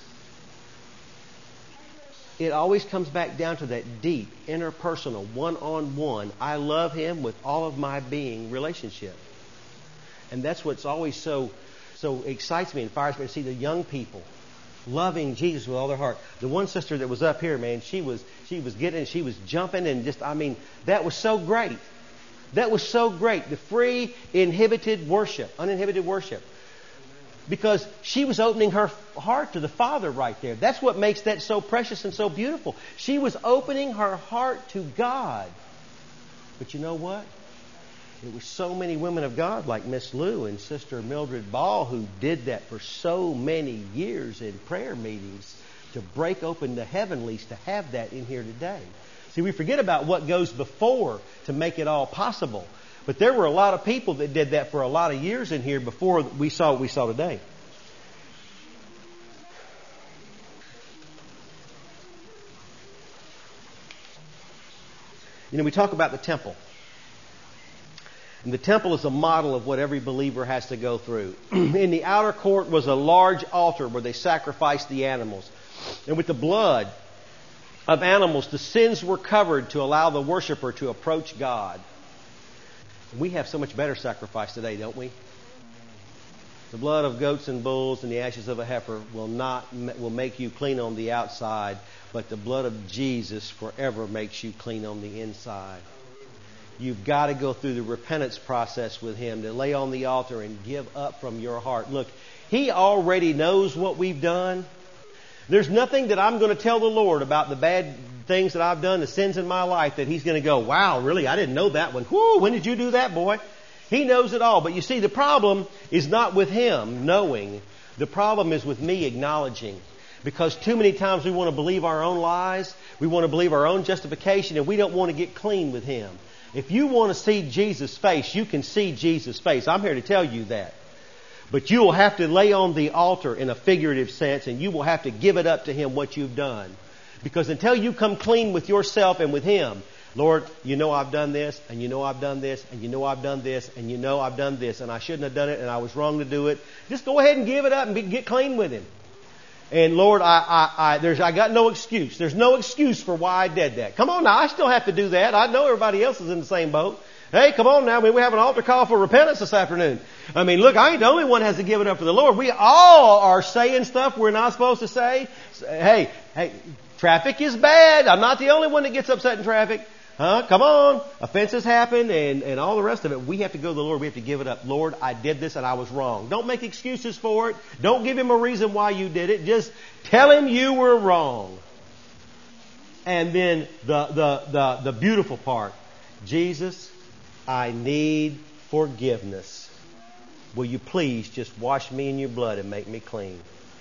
It always comes back down to that deep, interpersonal, one-on-one, I love Him with all of my being relationship. And that's what's always so excites me and fires me to see the young people loving Jesus with all their heart. The one sister that was up here, man, she was jumping and that was so great. That was so great. The free, uninhibited worship. Because she was opening her heart to the Father right there. That's what makes that so precious and so beautiful. She was opening her heart to God. But you know what? It was so many women of God like Miss Lou and Sister Mildred Ball who did that for so many years in prayer meetings to break open the heavenlies to have that in here today. See, we forget about what goes before to make it all possible. But there were a lot of people that did that for a lot of years in here before we saw what we saw today. You know, we talk about the temple. And the temple is a model of what every believer has to go through. In the outer court was a large altar where they sacrificed the animals. And with the blood of animals, the sins were covered to allow the worshiper to approach God. We have so much better sacrifice today, don't we? The blood of goats and bulls and the ashes of a heifer will make you clean on the outside, but the blood of Jesus forever makes you clean on the inside. You've got to go through the repentance process with Him, to lay on the altar and give up from your heart. Look, He already knows what we've done. There's nothing that I'm going to tell the Lord about the bad things that I've done, the sins in my life, that He's going to go, wow, really, I didn't know that one. Whoo, when did you do that, boy? He knows it all. But you see, the problem is not with Him knowing. The problem is with me acknowledging. Because too many times we want to believe our own lies. We want to believe our own justification, and we don't want to get clean with Him. If you want to see Jesus' face, you can see Jesus' face. I'm here to tell you that. But you will have to lay on the altar in a figurative sense, and you will have to give it up to Him what you've done. Because until you come clean with yourself and with Him, Lord, you know I've done this, and you know I've done this, and you know I've done this, and you know I've done this, and I shouldn't have done it, and I was wrong to do it. Just go ahead and give it up and get clean with Him. And Lord, I got no excuse. There's no excuse for why I did that. Come on now, I still have to do that. I know everybody else is in the same boat. Hey, come on now. I mean, we have an altar call for repentance this afternoon. I mean, look, I ain't the only one that has to give it up for the Lord. We all are saying stuff we're not supposed to say. Hey, traffic is bad. I'm not the only one that gets upset in traffic. Come on. Offenses happen and all the rest of it. We have to go to the Lord. We have to give it up. Lord, I did this and I was wrong. Don't make excuses for it. Don't give Him a reason why you did it. Just tell Him you were wrong. And then the beautiful part. Jesus, I need forgiveness. Will you please just wash me in your blood and make me clean?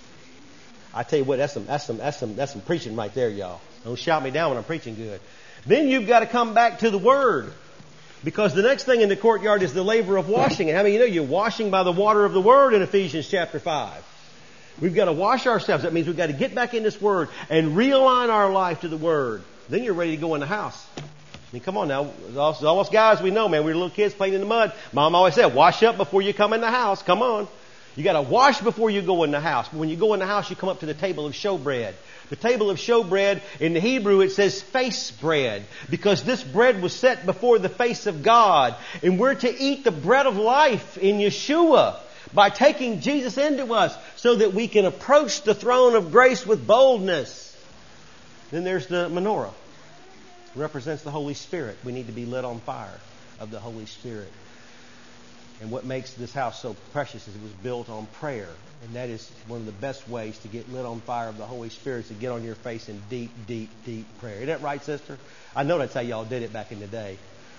I tell you what, that's some preaching right there, y'all. Don't shout me down when I'm preaching good. Then you've got to come back to the Word. Because the next thing in the courtyard is the labor of washing. And how many of you know you're washing by the water of the Word in Ephesians chapter 5? We've got to wash ourselves. That means we've got to get back in this Word and realign our life to the Word. Then you're ready to go in the house. I mean, come on now. All us guys we know, man, we were little kids playing in the mud. Mom always said, wash up before you come in the house. Come on. You got to wash before you go in the house. But when you go in the house, you come up to the table of showbread. The table of showbread, in the Hebrew it says face bread, because this bread was set before the face of God. And we're to eat the bread of life in Yeshua by taking Jesus into us so that we can approach the throne of grace with boldness. Then there's the menorah. It represents the Holy Spirit. We need to be lit on fire of the Holy Spirit. And what makes this house so precious is it was built on prayer. And that is one of the best ways to get lit on fire of the Holy Spirit, is to get on your face in deep, deep, deep prayer. Isn't that right, sister? I know that's how y'all did it back in the day.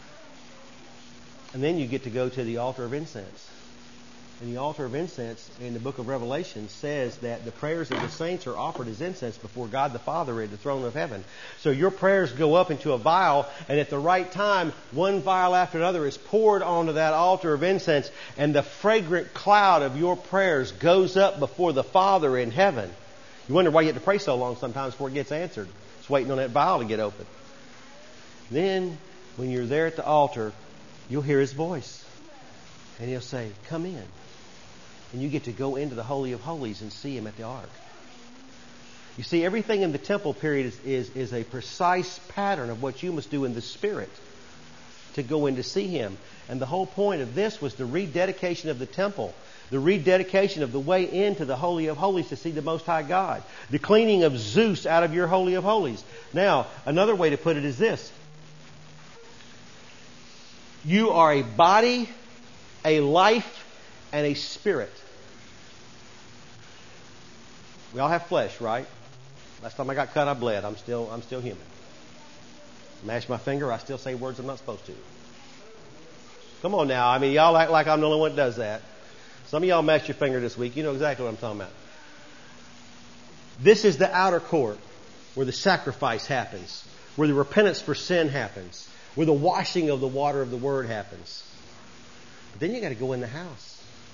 And then you get to go to the altar of incense. And the altar of incense in the book of Revelation says that the prayers of the saints are offered as incense before God the Father at the throne of heaven. So your prayers go up into a vial, and at the right time, one vial after another is poured onto that altar of incense, and the fragrant cloud of your prayers goes up before the Father in heaven. You wonder why you have to pray so long sometimes before it gets answered. It's waiting on that vial to get open. Then, when you're there at the altar, you'll hear His voice. And He'll say, come in. And you get to go into the Holy of Holies and see Him at the ark. You see, everything in the temple period is a precise pattern of what you must do in the Spirit to go in to see Him. And the whole point of this was the rededication of the temple, the rededication of the way into the Holy of Holies to see the Most High God, the cleaning of Zeus out of your Holy of Holies. Now, another way to put it is this. You are a body, a life, and a spirit. We all have flesh, right? Last time I got cut, I bled. I'm still human. Mash my finger, I still say words I'm not supposed to. Come on now. I mean, y'all act like I'm the only one that does that. Some of y'all mashed your finger this week. You know exactly what I'm talking about. This is the outer court where the sacrifice happens, where the repentance for sin happens, where the washing of the water of the Word happens. But then you got to go in the house.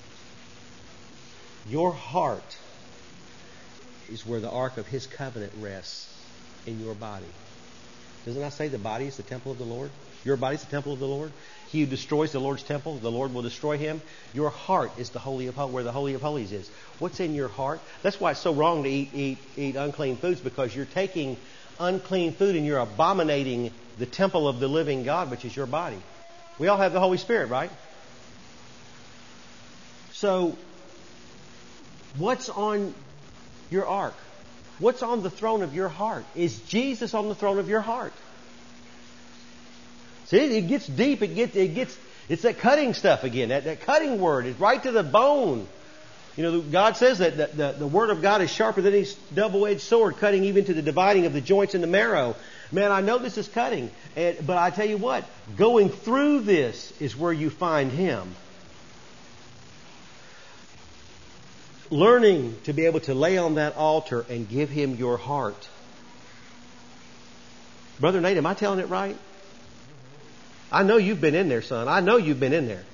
Your heart is where the ark of His covenant rests in your body. Doesn't I say the body is the temple of the Lord? Your body is the temple of the Lord. He who destroys the Lord's temple, the Lord will destroy him. Your heart is the Holy of Holies, where the Holy of Holies is. What's in your heart? That's why it's so wrong to eat unclean foods, because you're taking unclean food and you're abominating the temple of the living God, which is your body. We all have the Holy Spirit, right? So, what's on your ark? What's on the throne of your heart? Is Jesus on the throne of your heart? See, it gets deep. It's that cutting stuff again. That cutting word is right to the bone. You know, God says that the Word of God is sharper than any double-edged sword, cutting even to the dividing of the joints and the marrow. Man, I know this is cutting. But I tell you what, going through this is where you find Him. Learning to be able to lay on that altar and give Him your heart. Brother Nate, am I telling it right? I know you've been in there, son. I know you've been in there.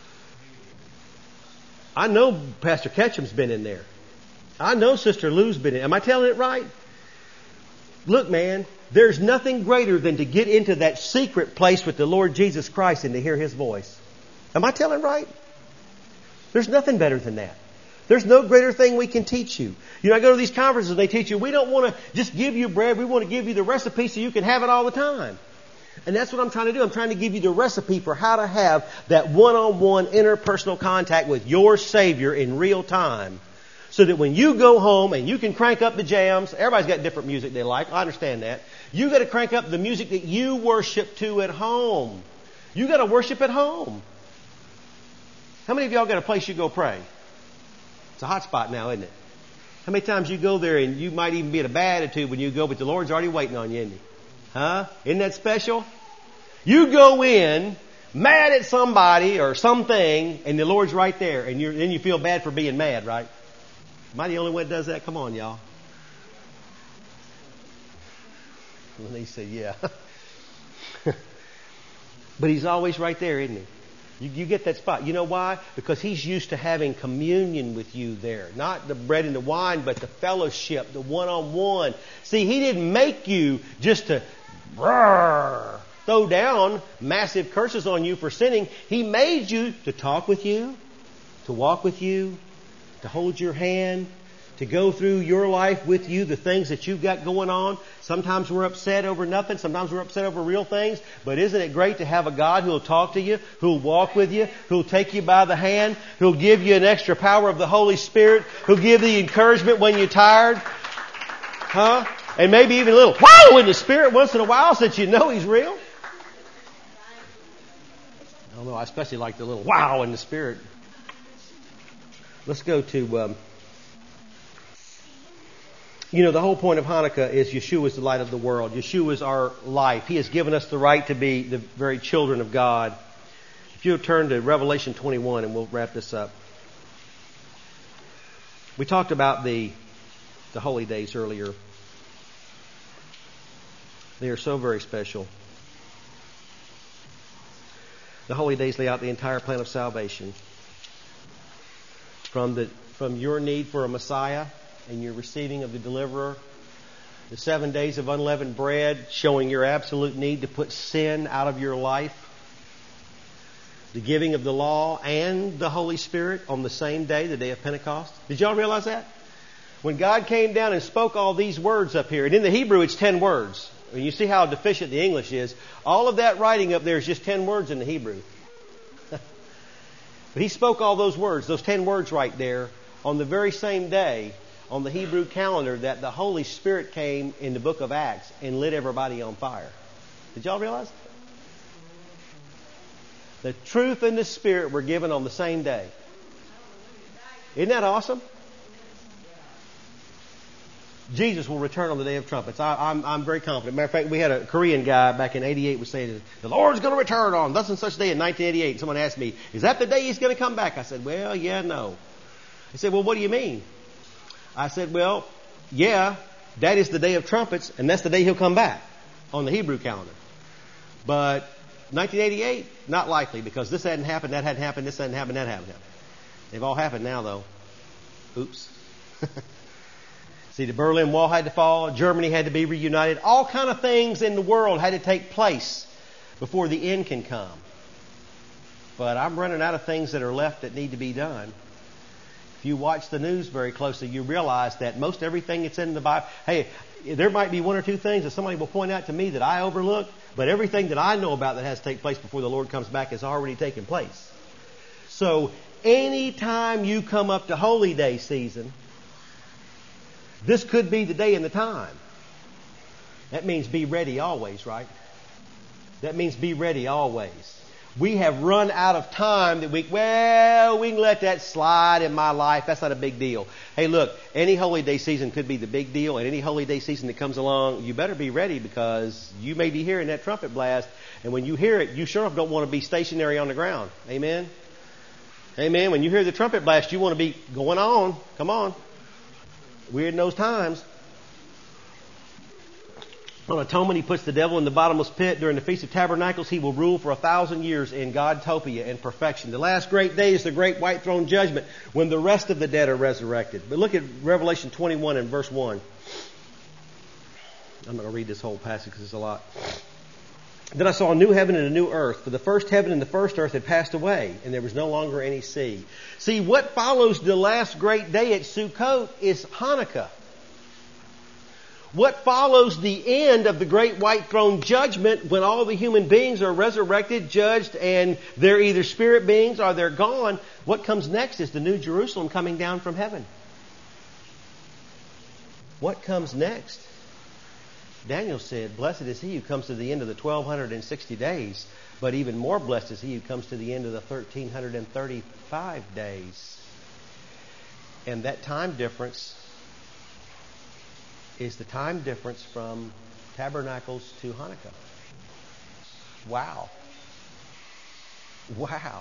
I know Pastor Ketchum's been in there. I know Sister Lou's been in. Am I telling it right? Look, man, there's nothing greater than to get into that secret place with the Lord Jesus Christ and to hear His voice. Am I telling it right? There's nothing better than that. There's no greater thing we can teach you. You know, I go to these conferences and they teach you, we don't want to just give you bread. We want to give you the recipe so you can have it all the time. And that's what I'm trying to do. I'm trying to give you the recipe for how to have that one-on-one interpersonal contact with your Savior in real time. So that when you go home and you can crank up the jams, everybody's got different music they like. I understand that. You got to crank up the music that you worship to at home. You got to worship at home. How many of y'all got a place you go pray? It's a hot spot now, isn't it? How many times you go there and you might even be in a bad attitude when you go, but the Lord's already waiting on you, isn't He? Huh? Isn't that special? You go in mad at somebody or something, and the Lord's right there, and then you feel bad for being mad, right? Am I the only one that does that? Come on, y'all. And they say, yeah. But He's always right there, isn't He? You get that spot. You know why? Because He's used to having communion with you there. Not the bread and the wine, but the fellowship, the one-on-one. See, He didn't make you just to throw down massive curses on you for sinning. He made you to talk with you, to walk with you, to hold your hand, to go through your life with you, the things that you've got going on. Sometimes we're upset over nothing. Sometimes we're upset over real things. But isn't it great to have a God who'll talk to you, who'll walk with you, who'll take you by the hand, who'll give you an extra power of the Holy Spirit, who'll give you encouragement when you're tired? Huh? And maybe even a little wow in the Spirit once in a while so that you know He's real. I don't know. I especially like the little wow in the Spirit. Let's go to... the whole point of Hanukkah is Yeshua is the light of the world. Yeshua is our life. He has given us the right to be the very children of God. If you'll turn to Revelation 21 and we'll wrap this up. We talked about the holy days earlier. They are so very special. The holy days lay out the entire plan of salvation. From your need for a Messiah and your receiving of the deliverer, the 7 days of unleavened bread showing your absolute need to put sin out of your life, the giving of the law and the Holy Spirit on the same day, the day of Pentecost. Did y'all realize that? When God came down and spoke all these words up here, and in the Hebrew it's 10 words. And you see how deficient the English is. All of that writing up there is just 10 words in the Hebrew. But He spoke all those words, those 10 words right there, on the very same day on the Hebrew calendar that the Holy Spirit came in the book of Acts and lit everybody on fire. Did y'all realize that? The truth and the Spirit were given on the same day. Isn't that awesome? Jesus will return on the day of trumpets. I'm very confident. Matter of fact, we had a Korean guy back in 88 was saying, the Lord's going to return on thus and such day in 1988. Someone asked me, is that the day He's going to come back? I said, well, yeah, no. He said, well, what do you mean? I said, well, yeah, that is the day of trumpets, and that's the day He'll come back on the Hebrew calendar. But 1988, not likely, because this hadn't happened, that hadn't happened, this hadn't happened, that hadn't happened. They've all happened now, though. Oops. See, the Berlin Wall had to fall. Germany had to be reunited. All kind of things in the world had to take place before the end can come. But I'm running out of things that are left that need to be done. If you watch the news very closely, you realize that most everything that's in the Bible, hey, there might be one or two things that somebody will point out to me that I overlook, but everything that I know about that has to take place before the Lord comes back has already taken place. So anytime you come up to Holy Day season, this could be the day and the time. That means be ready always, right? That means be ready always. We have run out of time that we can let that slide in my life. That's not a big deal. Hey, look, any holy day season could be the big deal, and any holy day season that comes along, you better be ready because you may be hearing that trumpet blast, and when you hear it, you sure don't want to be stationary on the ground. Amen? Amen. When you hear the trumpet blast, you want to be going on. Come on. We're in those times. On atonement, he puts the devil in the bottomless pit. During the Feast of Tabernacles, he will rule for 1,000 years in Godtopia and perfection. The last great day is the great white throne judgment when the rest of the dead are resurrected. But look at Revelation 21 and verse 1. I'm not going to read this whole passage because it's a lot. Then I saw a new heaven and a new earth, for the first heaven and the first earth had passed away, and there was no longer any sea. See, what follows the last great day at Sukkot is Hanukkah. What follows the end of the great white throne judgment when all the human beings are resurrected, judged, and they're either spirit beings or they're gone, what comes next is the New Jerusalem coming down from heaven. What comes next? Daniel said, blessed is he who comes to the end of the 1260 days, but even more blessed is he who comes to the end of the 1335 days. And that time difference is the time difference from Tabernacles to Hanukkah. Wow. Wow.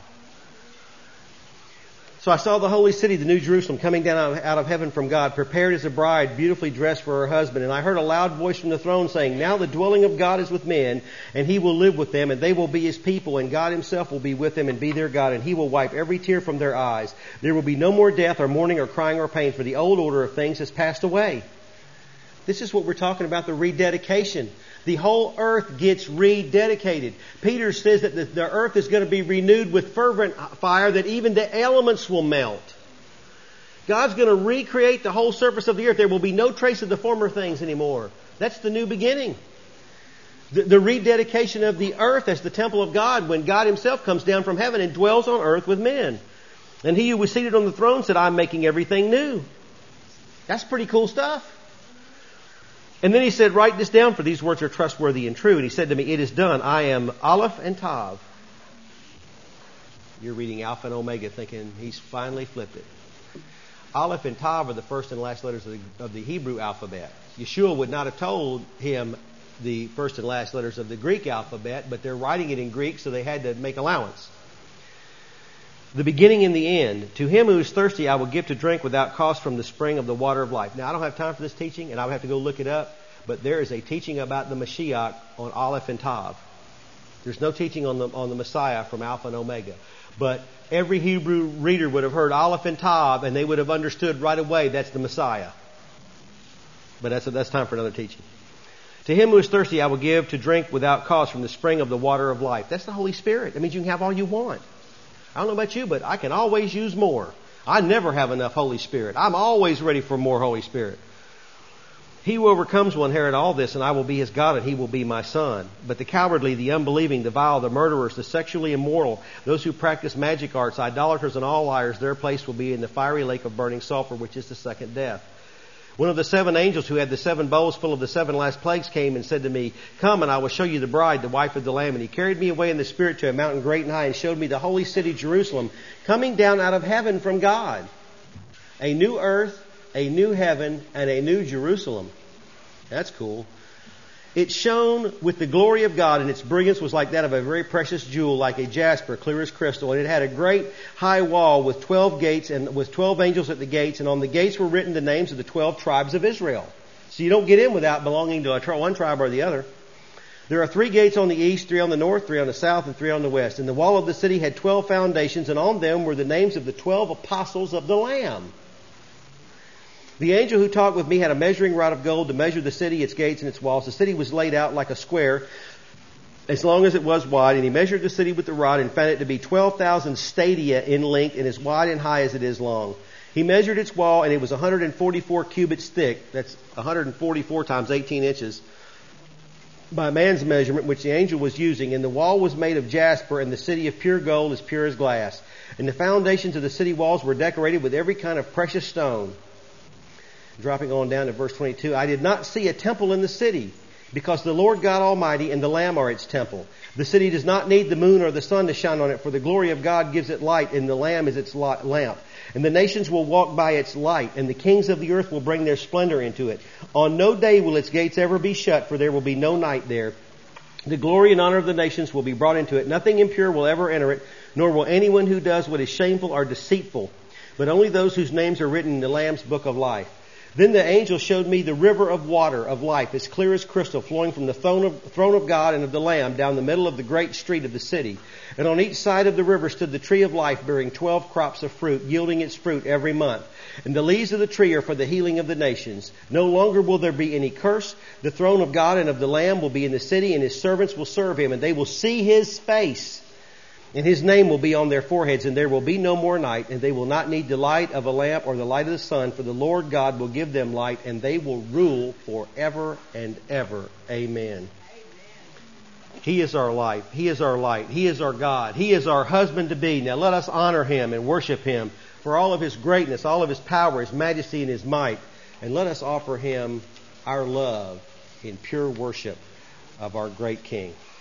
So I saw the holy city, the New Jerusalem, coming down out of heaven from God, prepared as a bride, beautifully dressed for her husband. And I heard a loud voice from the throne saying, now the dwelling of God is with men, and he will live with them, and they will be his people, and God himself will be with them and be their God, and he will wipe every tear from their eyes. There will be no more death or mourning or crying or pain, for the old order of things has passed away. This is what we're talking about, the rededication. The whole earth gets rededicated. Peter says that the earth is going to be renewed with fervent fire, that even the elements will melt. God's going to recreate the whole surface of the earth. There will be no trace of the former things anymore. That's the new beginning. The rededication of the earth as the temple of God, when God himself comes down from heaven and dwells on earth with men. And he who was seated on the throne said, I'm making everything new. That's pretty cool stuff. And then he said, write this down, for these words are trustworthy and true. And he said to me, it is done. I am Aleph and Tav. You're reading Alpha and Omega thinking he's finally flipped it. Aleph and Tav are the first and last letters of the Hebrew alphabet. Yeshua would not have told him the first and last letters of the Greek alphabet, but they're writing it in Greek, so they had to make allowance. The beginning and the end. To him who is thirsty, I will give to drink without cost from the spring of the water of life. Now, I don't have time for this teaching, and I would have to go look it up, but there is a teaching about the Mashiach on Aleph and Tav. There's no teaching on the Messiah from Alpha and Omega. But every Hebrew reader would have heard Aleph and Tav, and they would have understood right away that's the Messiah. But that's time for another teaching. To him who is thirsty, I will give to drink without cost from the spring of the water of life. That's the Holy Spirit. That means you can have all you want. I don't know about you, but I can always use more. I never have enough Holy Spirit. I'm always ready for more Holy Spirit. He who overcomes will inherit all this, and I will be his God, and he will be my son. But the cowardly, the unbelieving, the vile, the murderers, the sexually immoral, those who practice magic arts, idolaters, and all liars, their place will be in the fiery lake of burning sulfur, which is the second death. One of the 7 angels who had the 7 bowls full of the 7 last plagues came and said to me, come, and I will show you the bride, the wife of the Lamb. And he carried me away in the Spirit to a mountain great and high, and showed me the holy city Jerusalem, coming down out of heaven from God. A new earth, a new heaven, and a new Jerusalem. That's cool. It shone with the glory of God, and its brilliance was like that of a very precious jewel, like a jasper, clear as crystal. And it had a great high wall with 12 gates, and with 12 angels at the gates. And on the gates were written the names of the 12 tribes of Israel. So you don't get in without belonging to one tribe or the other. There are 3 gates on the east, 3 on the north, 3 on the south, and 3 on the west. And the wall of the city had 12 foundations, and on them were the names of the 12 apostles of the Lamb. The angel who talked with me had a measuring rod of gold to measure the city, its gates, and its walls. The city was laid out like a square, as long as it was wide. And he measured the city with the rod and found it to be 12,000 stadia in length, and as wide and high as it is long. He measured its wall, and it was 144 cubits thick. That's 144 times 18 inches. By man's measurement, which the angel was using. And the wall was made of jasper, and the city of pure gold, as pure as glass. And the foundations of the city walls were decorated with every kind of precious stone. Dropping on down to verse 22, I did not see a temple in the city, because the Lord God Almighty and the Lamb are its temple. The city does not need the moon or the sun to shine on it, for the glory of God gives it light, and the Lamb is its lamp. And the nations will walk by its light, and the kings of the earth will bring their splendor into it. On no day will its gates ever be shut, for there will be no night there. The glory and honor of the nations will be brought into it. Nothing impure will ever enter it, nor will anyone who does what is shameful or deceitful, but only those whose names are written in the Lamb's book of life. Then the angel showed me the river of water of life, as clear as crystal, flowing from the throne of God and of the Lamb down the middle of the great street of the city. And on each side of the river stood the tree of life, bearing 12 crops of fruit, yielding its fruit every month. And the leaves of the tree are for the healing of the nations. No longer will there be any curse. The throne of God and of the Lamb will be in the city, and his servants will serve him, and they will see his face. And his name will be on their foreheads, and there will be no more night, and they will not need the light of a lamp or the light of the sun, for the Lord God will give them light, and they will rule forever and ever. Amen. He is our life. He is our light. He is our God. He is our husband-to-be. Now let us honor him and worship him for all of his greatness, all of his power, his majesty, and his might. And let us offer him our love in pure worship of our great King.